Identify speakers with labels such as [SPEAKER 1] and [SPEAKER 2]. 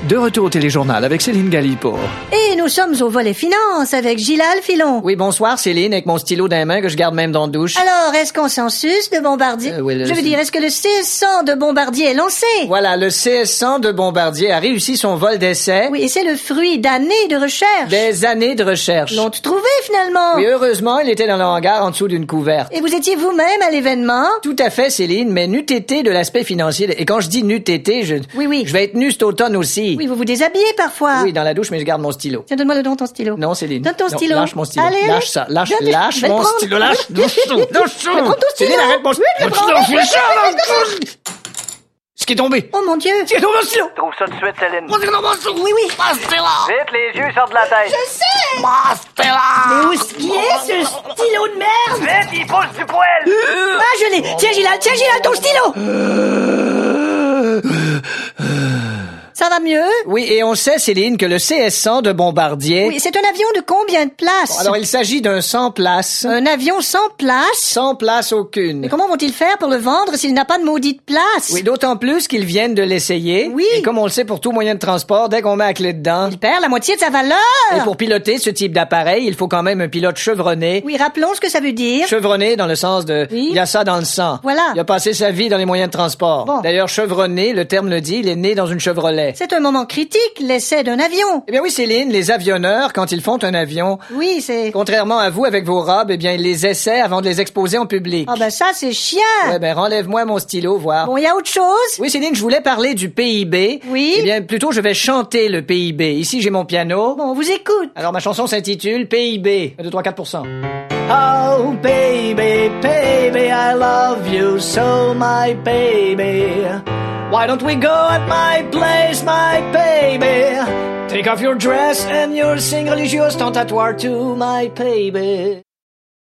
[SPEAKER 1] De retour au téléjournal avec Céline Galipo.
[SPEAKER 2] Et nous sommes au volet finance avec Gilal Filon.
[SPEAKER 3] Oui, bonsoir Céline, avec mon stylo dans les mains que je garde même dans la douche.
[SPEAKER 2] Alors, est-ce qu'on s'en suce de Bombardier?
[SPEAKER 3] Oui,
[SPEAKER 2] Je veux dire, est-ce que le CS100 de Bombardier est lancé?
[SPEAKER 3] Voilà, le CS100 de Bombardier a réussi son vol d'essai.
[SPEAKER 2] Oui, et c'est le fruit d'années de recherche.
[SPEAKER 3] Des années de recherche.
[SPEAKER 2] L'ont-tu trouvé finalement?
[SPEAKER 3] Oui, heureusement, il était dans le hangar en dessous d'une couverte.
[SPEAKER 2] Et vous étiez vous-même à l'événement?
[SPEAKER 3] Tout à fait, Céline, mais n'eût été de l'aspect financier. Et quand je dis n'eût été,
[SPEAKER 2] Oui.
[SPEAKER 3] je vais être nu cet automne aussi.
[SPEAKER 2] Oui, vous vous déshabillez parfois.
[SPEAKER 3] Oui, dans la douche, mais je garde mon stylo.
[SPEAKER 2] Tiens, donne-moi le don ton stylo.
[SPEAKER 3] Non, Céline.
[SPEAKER 2] Donne ton
[SPEAKER 3] Non,
[SPEAKER 2] stylo.
[SPEAKER 3] lâche mon stylo.
[SPEAKER 2] Allez,
[SPEAKER 3] lâche ça. Lâche
[SPEAKER 2] je vais
[SPEAKER 3] mon
[SPEAKER 2] le prendre.
[SPEAKER 3] stylo. Lâche mon stylo.
[SPEAKER 2] Je vais prendre ton stylo.
[SPEAKER 3] Céline, arrête mon stylo.
[SPEAKER 2] Oui, je vais
[SPEAKER 3] Mon stylo,
[SPEAKER 2] prendre.
[SPEAKER 3] fais ça. Ce qui est tombé.
[SPEAKER 2] Oh mon Dieu.
[SPEAKER 3] Ce qui est tombé, mon stylo.
[SPEAKER 4] Trouve ça tout de suite, Céline.
[SPEAKER 3] Mon stylo.
[SPEAKER 2] Oui.
[SPEAKER 4] Vite, les yeux sortent de la tête.
[SPEAKER 2] Je sais. Mais où est-ce qu'il est, ce stylo de merde?
[SPEAKER 4] Vite, il pousse du poil.
[SPEAKER 2] Ah, je l'ai. Tiens, Gilal, ton stylo. Ça va mieux?
[SPEAKER 3] Oui, et on sait, Céline, que le CS100 de Bombardier...
[SPEAKER 2] Oui, c'est un avion de combien de places?
[SPEAKER 3] Alors, il s'agit d'un 100 places.
[SPEAKER 2] Un avion sans place?
[SPEAKER 3] 100 places aucune.
[SPEAKER 2] Mais comment vont-ils faire pour le vendre s'il n'a pas de maudite place?
[SPEAKER 3] Oui, d'autant plus qu'ils viennent de l'essayer.
[SPEAKER 2] Oui.
[SPEAKER 3] Et comme on le sait pour tout moyen de transport, dès qu'on met la clé dedans...
[SPEAKER 2] Il perd la moitié de sa valeur.
[SPEAKER 3] Et pour piloter ce type d'appareil, il faut quand même un pilote chevronné.
[SPEAKER 2] Oui, rappelons ce que ça veut dire.
[SPEAKER 3] Chevronné dans le sens de...
[SPEAKER 2] Oui.
[SPEAKER 3] Il a ça dans le sang.
[SPEAKER 2] Voilà.
[SPEAKER 3] Il a passé sa vie dans les moyens de transport.
[SPEAKER 2] Bon.
[SPEAKER 3] D'ailleurs, chevronné, le terme le dit, il est né dans une Chevrolet.
[SPEAKER 2] C'est un moment critique, l'essai d'un avion.
[SPEAKER 3] Eh bien oui, Céline, les avionneurs, quand ils font un avion,
[SPEAKER 2] Oui, c'est...
[SPEAKER 3] contrairement à vous avec vos robes, eh bien, ils les essaient avant de les exposer en public.
[SPEAKER 2] Ah ben ça, c'est chiant.
[SPEAKER 3] Eh ben, renlève-moi mon stylo, voir.
[SPEAKER 2] Bon, il y a autre chose?
[SPEAKER 3] Oui, Céline, je voulais parler du PIB.
[SPEAKER 2] Oui.
[SPEAKER 3] Eh bien, plutôt, je vais chanter le PIB. Ici, j'ai mon piano.
[SPEAKER 2] Bon, on vous écoute.
[SPEAKER 3] Alors, ma chanson s'intitule PIB. 1, 2, 3, 4%. Oh, baby, baby, I love you so, my baby. Why don't we go at my place, my baby? Take off your dress and your sing religious tentatoire to my baby.